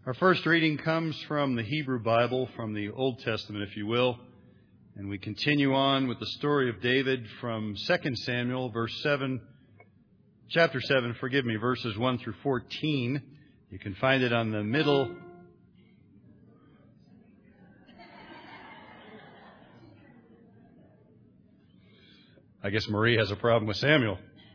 Our first reading comes from the Hebrew Bible, from the Old Testament, if you will. And we continue on with the story of David from 2 Samuel, chapter 7, verses 1 through 14. You can find it on the middle. I guess Marie has a problem with Samuel.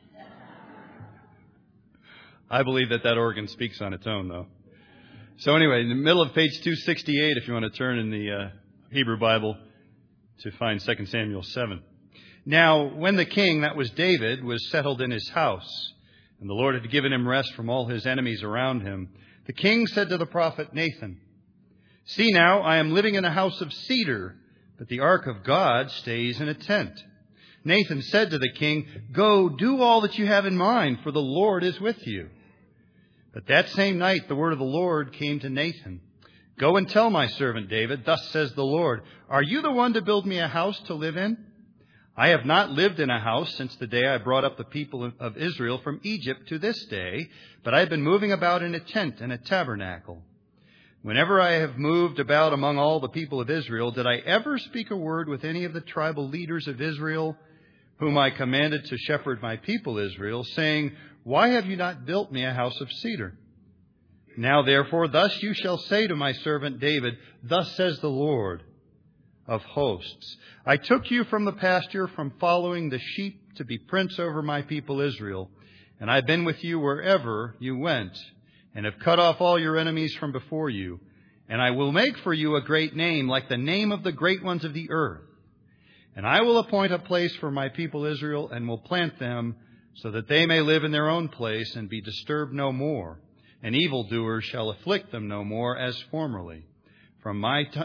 I believe that organ speaks on its own, though. So anyway, in the middle of page 268, if you want to turn in the Hebrew Bible to find 2 Samuel 7. Now, when the king, that was David, was settled in his house, and the Lord had given him rest from all his enemies around him, the king said to the prophet Nathan, "See now, I am living in a house of cedar, but the ark of God stays in a tent." Nathan said to the king, "Go, do all that you have in mind, for the Lord is with you." But that same night the word of the Lord came to Nathan. "Go and tell my servant David, thus says the Lord, are you the one to build me a house to live in? I have not lived in a house since the day I brought up the people of Israel from Egypt to this day, but I have been moving about in a tent and a tabernacle. Whenever I have moved about among all the people of Israel, did I ever speak a word with any of the tribal leaders of Israel, whom I commanded to shepherd my people Israel, saying, why have you not built me a house of cedar? Now therefore, thus you shall say to my servant David, thus says the Lord of hosts, I took you from the pasture, from following the sheep, to be prince over my people Israel, and I've been with you wherever you went, and have cut off all your enemies from before you, and I will make for you a great name, like the name of the great ones of the earth. And I will appoint a place for my people Israel, and will plant them, so that they may live in their own place and be disturbed no more. And evildoers shall afflict them no more as formerly. From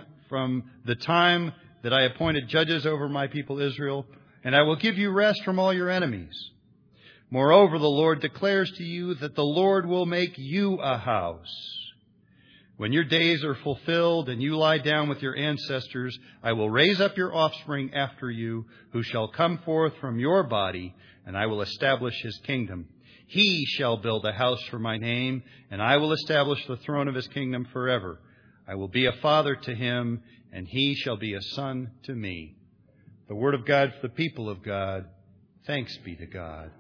the time that I appointed judges over my people Israel, and I will give you rest from all your enemies. Moreover, the Lord declares to you that the Lord will make you a house. When your days are fulfilled and you lie down with your ancestors, I will raise up your offspring after you, who shall come forth from your body, and I will establish his kingdom. He shall build a house for my name, and I will establish the throne of his kingdom forever. I will be a father to him, and he shall be a son to me." The word of God for the people of God. Thanks be to God.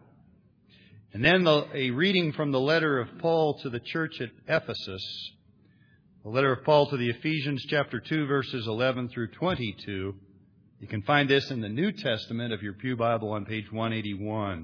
And then a reading from the letter of Paul to the church at Ephesus. The letter of Paul to the Ephesians, chapter 2, verses 11 through 22. You can find this in the New Testament of your Pew Bible on page 181.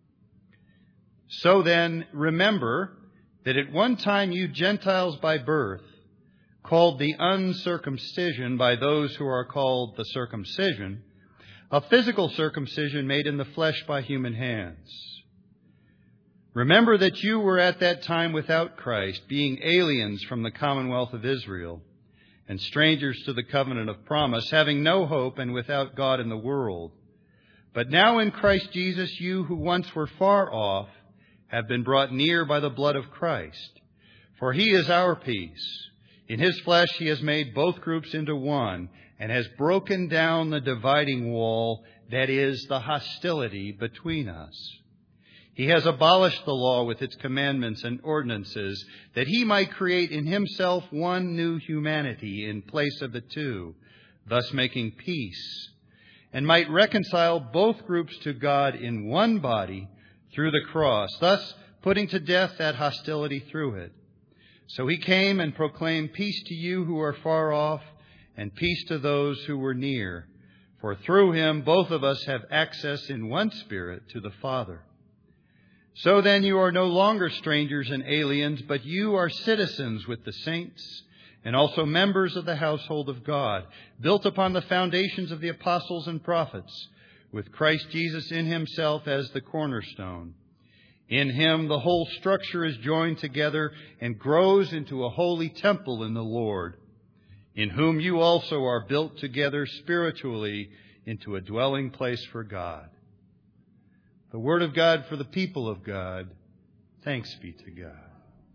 "So then, remember that at one time you Gentiles by birth, called the uncircumcision by those who are called the circumcision, a physical circumcision made in the flesh by human hands. Remember that you were at that time without Christ, being aliens from the commonwealth of Israel, and strangers to the covenant of promise, having no hope and without God in the world. But now in Christ Jesus, you who once were far off have been brought near by the blood of Christ. For he is our peace. In his flesh he has made both groups into one, and has broken down the dividing wall, that is, the hostility between us. He has abolished the law with its commandments and ordinances, that he might create in himself one new humanity in place of the two, thus making peace, and might reconcile both groups to God in one body through the cross, thus putting to death that hostility through it. So he came and proclaimed peace to you who are far off, and peace to those who were near. For through him both of us have access in one Spirit to the Father. So then you are no longer strangers and aliens, but you are citizens with the saints, and also members of the household of God, built upon the foundations of the apostles and prophets, with Christ Jesus in himself as the cornerstone. In him the whole structure is joined together and grows into a holy temple in the Lord, in whom you also are built together spiritually into a dwelling place for God." The word of God for the people of God. Thanks be to God.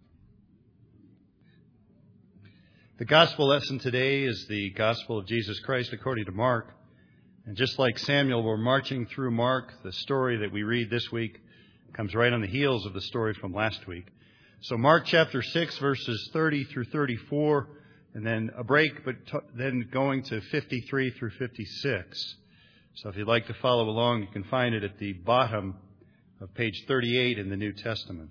The gospel lesson today is the gospel of Jesus Christ according to Mark. And just like Samuel, we're marching through Mark. The story that we read this week comes right on the heels of the story from last week. So Mark chapter 6, verses 30 through 34, and then a break, but then going to 53 through 56. So if you'd like to follow along, you can find it at the bottom of page 38 in the New Testament.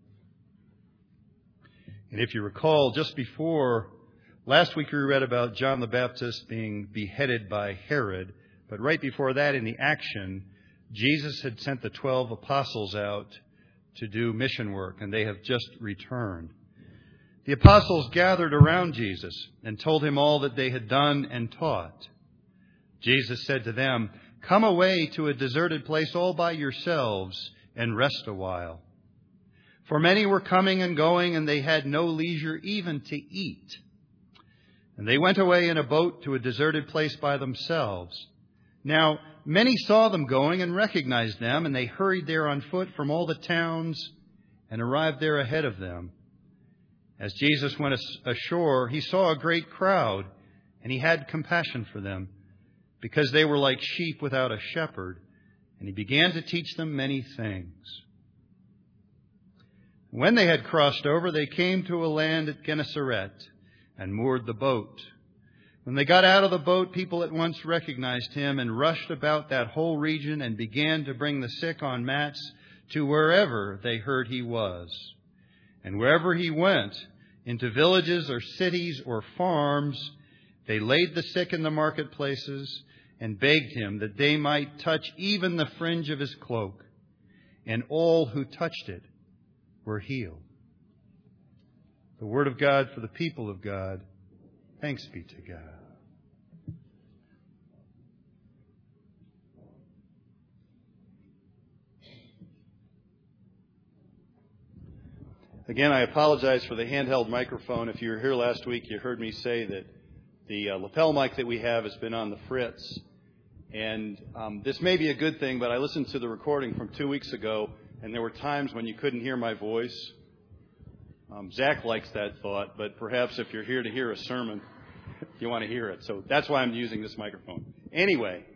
And if you recall, just before, last week we read about John the Baptist being beheaded by Herod, but right before that in the action, Jesus had sent the 12 apostles out to do mission work, and they have just returned. The apostles gathered around Jesus and told him all that they had done and taught. Jesus said to them, "Come away to a deserted place all by yourselves and rest a while." For many were coming and going, and they had no leisure even to eat. And they went away in a boat to a deserted place by themselves. Now, many saw them going and recognized them, and they hurried there on foot from all the towns and arrived there ahead of them. As Jesus went ashore, he saw a great crowd, and he had compassion for them, because they were like sheep without a shepherd, and he began to teach them many things. When they had crossed over, they came to a land at Gennesaret and moored the boat. When they got out of the boat, people at once recognized him and rushed about that whole region and began to bring the sick on mats to wherever they heard he was. And wherever he went, into villages or cities or farms, they laid the sick in the marketplaces and begged him that they might touch even the fringe of his cloak. And all who touched it were healed. The word of God for the people of God. Thanks be to God. Again, I apologize for the handheld microphone. If you were here last week, you heard me say that the lapel mic that we have has been on the fritz. And this may be a good thing, but I listened to the recording from 2 weeks ago, and there were times when you couldn't hear my voice. Zach likes that thought, but perhaps if you're here to hear a sermon, you want to hear it. So that's why I'm using this microphone. Anyway,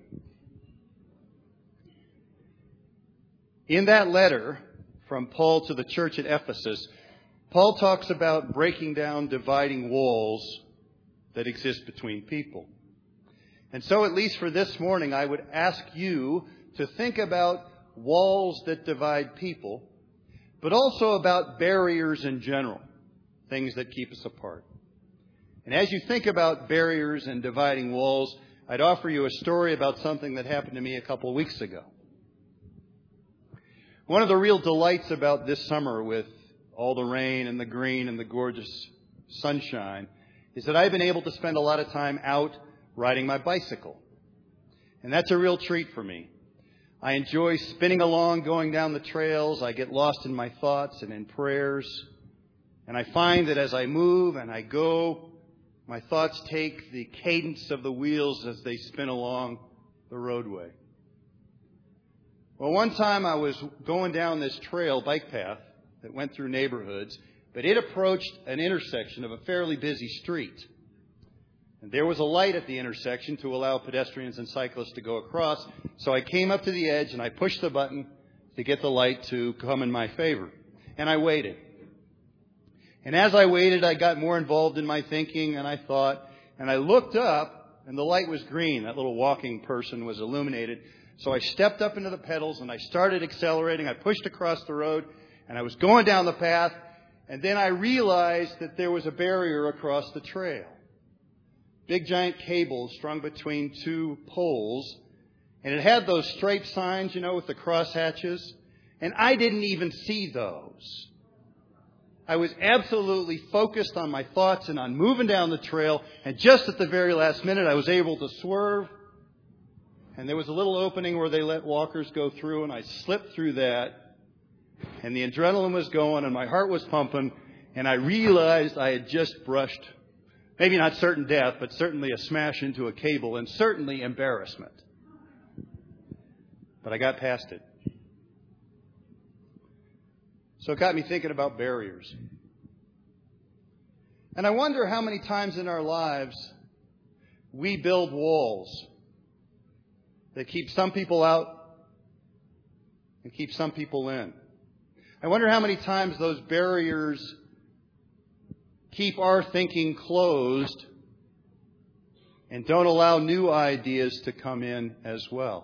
in that letter from Paul to the church at Ephesus, Paul talks about breaking down dividing walls that exist between people. And so, at least for this morning, I would ask you to think about walls that divide people, but also about barriers in general, things that keep us apart. And as you think about barriers and dividing walls, I'd offer you a story about something that happened to me a couple of weeks ago. One of the real delights about this summer, with all the rain and the green and the gorgeous sunshine, is that I've been able to spend a lot of time out riding my bicycle. And that's a real treat for me. I enjoy spinning along, going down the trails. I get lost in my thoughts and in prayers. And I find that as I move and I go, my thoughts take the cadence of the wheels as they spin along the roadway. Well, one time I was going down this trail, bike path, that went through neighborhoods, but it approached an intersection of a fairly busy street. And there was a light at the intersection to allow pedestrians and cyclists to go across. So I came up to the edge and I pushed the button to get the light to come in my favor. And I waited. And as I waited, I got more involved in my thinking, and I thought, and I looked up, and the light was green. That little walking person was illuminated. So I stepped up into the pedals and I started accelerating. I pushed across the road and I was going down the path. And then I realized that there was a barrier across the trail. Big giant cables strung between two poles. And it had those striped signs, with the crosshatches. And I didn't even see those. I was absolutely focused on my thoughts and on moving down the trail. And just at the very last minute, I was able to swerve. And there was a little opening where they let walkers go through, and I slipped through that. And the adrenaline was going, and my heart was pumping, and I realized I had just brushed, maybe not certain death, but certainly a smash into a cable, and certainly embarrassment. But I got past it. So it got me thinking about barriers. And I wonder how many times in our lives we build walls that keep some people out and keep some people in. I wonder how many times those barriers keep our thinking closed and don't allow new ideas to come in as well.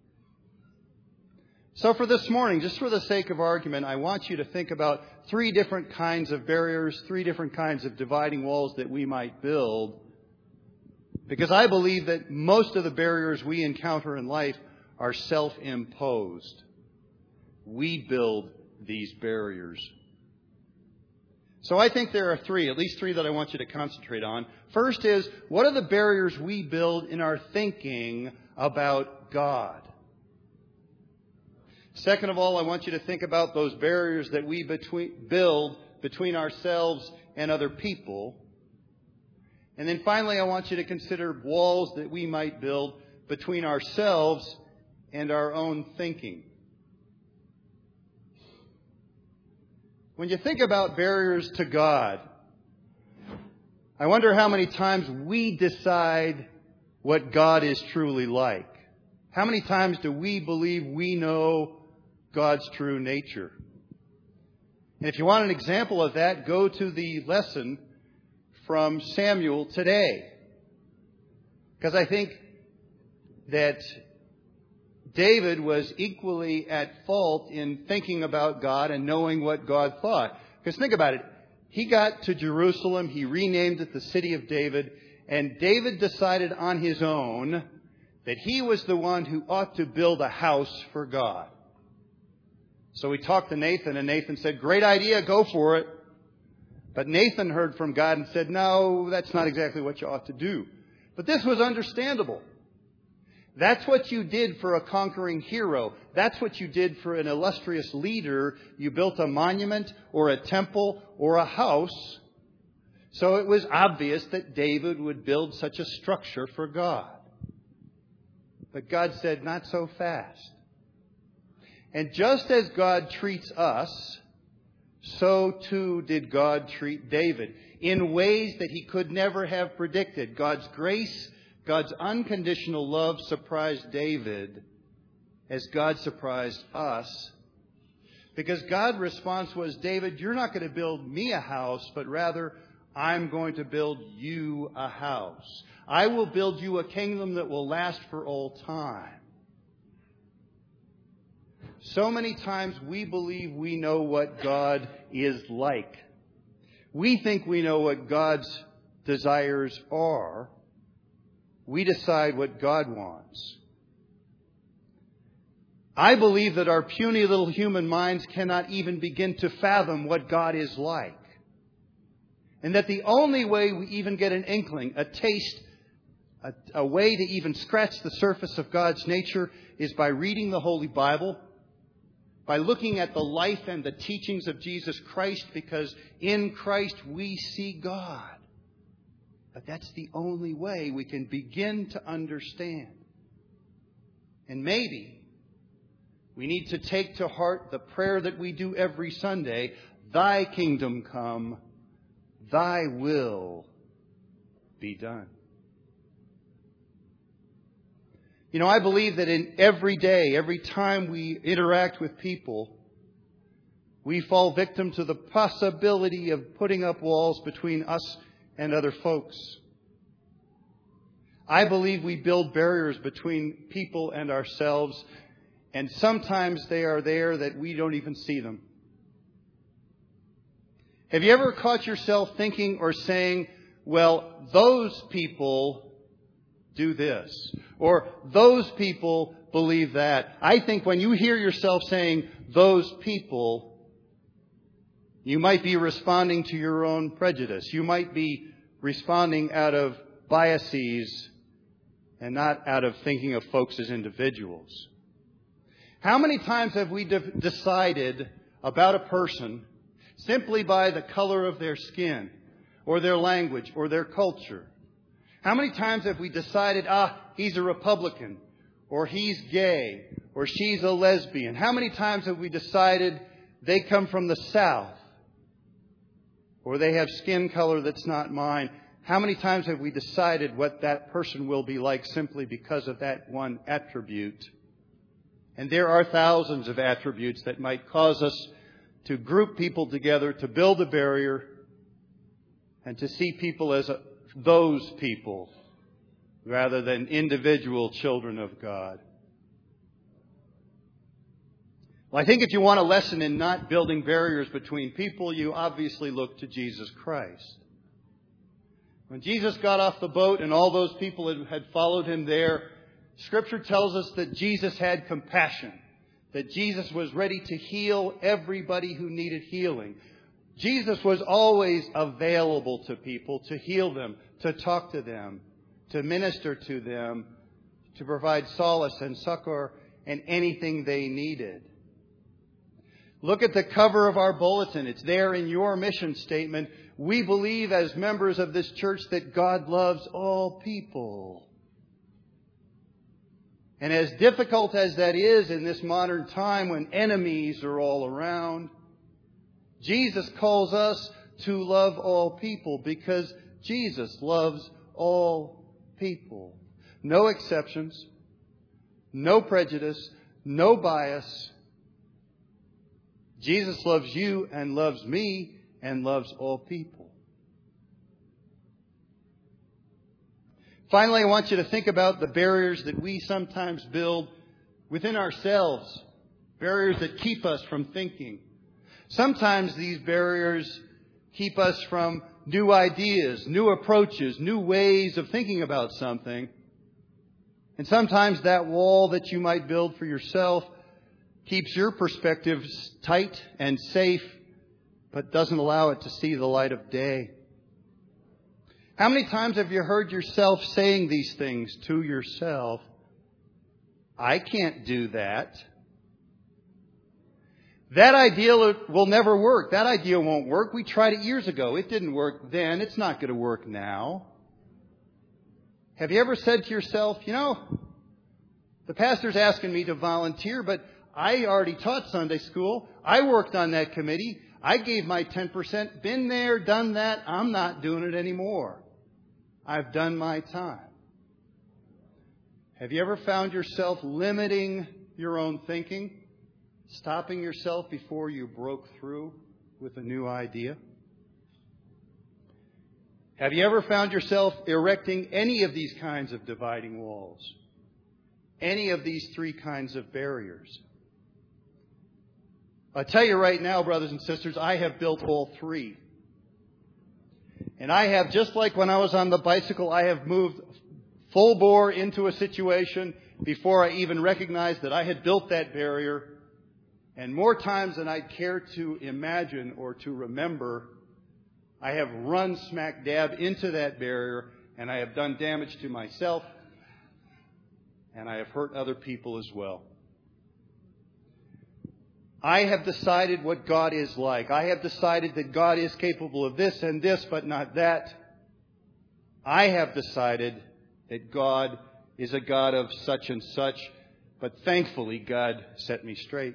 So for this morning, just for the sake of argument, I want you to think about 3 different kinds of barriers, 3 different kinds of dividing walls that we might build. Because I believe that most of the barriers we encounter in life are self-imposed. We build these barriers. So I think there are 3, at least 3 that I want you to concentrate on. First is, what are the barriers we build in our thinking about God? Second of all, I want you to think about those barriers that we build between ourselves and other people. And then finally, I want you to consider walls that we might build between ourselves and our own thinking. When you think about barriers to God, I wonder how many times we decide what God is truly like. How many times do we believe we know God's true nature? And if you want an example of that, go to the lesson from Samuel today. Because I think that David was equally at fault in thinking about God and knowing what God thought. Because think about it. He got to Jerusalem. He renamed it the City of David. And David decided on his own that he was the one who ought to build a house for God. So he talked to Nathan, and Nathan said, "Great idea, go for it." But Nathan heard from God and said, "No, that's not exactly what you ought to do." But this was understandable. That's what you did for a conquering hero. That's what you did for an illustrious leader. You built a monument or a temple or a house. So it was obvious that David would build such a structure for God. But God said, "Not so fast." And just as God treats us, so too did God treat David in ways that he could never have predicted. God's grace, God's unconditional love surprised David as God surprised us. Because God's response was, "David, you're not going to build me a house, but rather I'm going to build you a house. I will build you a kingdom that will last for all time." So many times we believe we know what God is like. We think we know what God's desires are. We decide what God wants. I believe that our puny little human minds cannot even begin to fathom what God is like. And that the only way we even get an inkling, a taste, a way to even scratch the surface of God's nature is by reading the Holy Bible, by looking at the life and the teachings of Jesus Christ, because in Christ we see God. But that's the only way we can begin to understand. And maybe we need to take to heart the prayer that we do every Sunday, "Thy kingdom come, thy will be done." You know, I believe that in every day, every time we interact with people, we fall victim to the possibility of putting up walls between us and other folks. I believe we build barriers between people and ourselves, and sometimes they are there that we don't even see them. Have you ever caught yourself thinking or saying, "Well, those people do this," or "those people believe that"? I think when you hear yourself saying "those people," you might be responding to your own prejudice. You might be responding out of biases and not out of thinking of folks as individuals. How many times have we decided about a person simply by the color of their skin, or their language, or their culture? How many times have we decided, he's a Republican, or he's gay, or she's a lesbian? How many times have we decided they come from the South, or they have skin color that's not mine? How many times have we decided what that person will be like simply because of that one attribute? And there are thousands of attributes that might cause us to group people together, to build a barrier, and to see people as those people rather than individual children of God. Well, I think if you want a lesson in not building barriers between people, you obviously look to Jesus Christ. When Jesus got off the boat and all those people had followed him there, Scripture tells us that Jesus had compassion, that Jesus was ready to heal everybody who needed healing. Jesus was always available to people to heal them, to talk to them, to minister to them, to provide solace and succor and anything they needed. Look at the cover of our bulletin. It's there in your mission statement. We believe as members of this church that God loves all people. And as difficult as that is in this modern time when enemies are all around, Jesus calls us to love all people because Jesus loves all people. No exceptions, no prejudice, no bias. Jesus loves you and loves me and loves all people. Finally, I want you to think about the barriers that we sometimes build within ourselves, barriers that keep us from thinking. Sometimes these barriers keep us from new ideas, new approaches, new ways of thinking about something. And sometimes that wall that you might build for yourself keeps your perspective tight and safe, but doesn't allow it to see the light of day. How many times have you heard yourself saying these things to yourself? I can't do that. That idea will never work. That idea won't work. We tried it years ago. It didn't work then. It's not going to work now. Have you ever said to yourself, the pastor's asking me to volunteer, but I already taught Sunday school. I worked on that committee. I gave my 10%. Been there, done that. I'm not doing it anymore. I've done my time. Have you ever found yourself limiting your own thinking? Stopping yourself before you broke through with a new idea? Have you ever found yourself erecting any of these kinds of dividing walls? Any of these three kinds of barriers? I'll tell you right now, brothers and sisters, I have built all three. And I have, just like when I was on the bicycle, I have moved full bore into a situation before I even recognized that I had built that barrier. And more times than I'd care to imagine or to remember, I have run smack dab into that barrier, and I have done damage to myself, and I have hurt other people as well. I have decided what God is like. I have decided that God is capable of this and this, but not that. I have decided that God is a God of such and such, but thankfully God set me straight.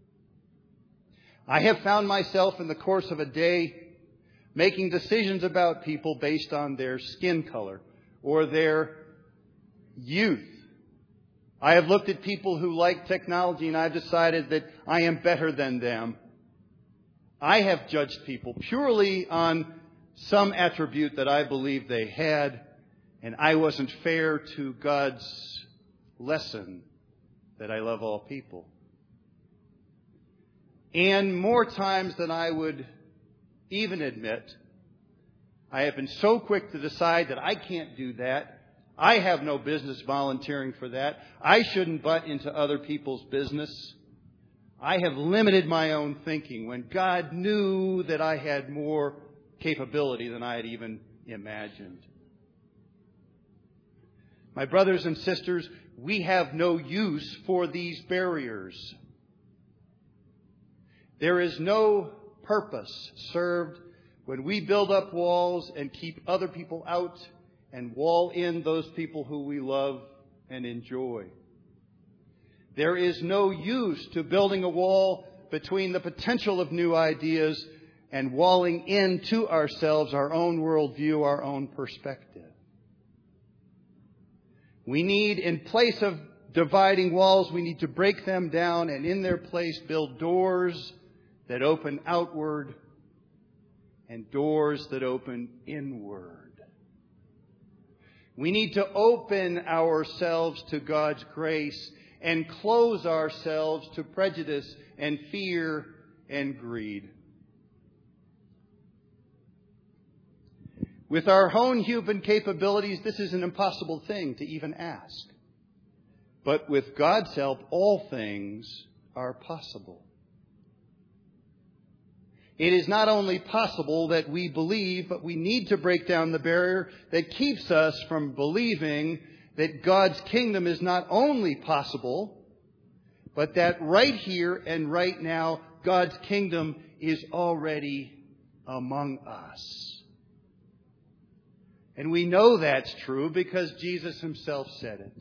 I have found myself in the course of a day making decisions about people based on their skin color or their youth. I have looked at people who like technology and I've decided that I am better than them. I have judged people purely on some attribute that I believed they had, and I wasn't fair to God's lesson that I love all people. And more times than I would even admit, I have been so quick to decide that I can't do that. I have no business volunteering for that. I shouldn't butt into other people's business. I have limited my own thinking when God knew that I had more capability than I had even imagined. My brothers and sisters, we have no use for these barriers. There is no purpose served when we build up walls and keep other people out and wall in those people who we love and enjoy. There is no use to building a wall between the potential of new ideas and walling into ourselves our own worldview, our own perspective. We need, in place of dividing walls, we need to break them down and in their place build doors that open outward and doors that open inward. We need to open ourselves to God's grace and close ourselves to prejudice and fear and greed. With our own human capabilities, this is an impossible thing to even ask. But with God's help, all things are possible. It is not only possible that we believe, but we need to break down the barrier that keeps us from believing that God's kingdom is not only possible, but that right here and right now, God's kingdom is already among us. And we know that's true because Jesus himself said it.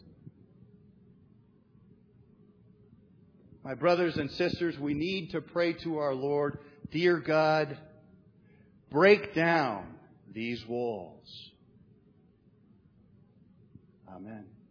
My brothers and sisters, we need to pray to our Lord, dear God, break down these walls. Amen.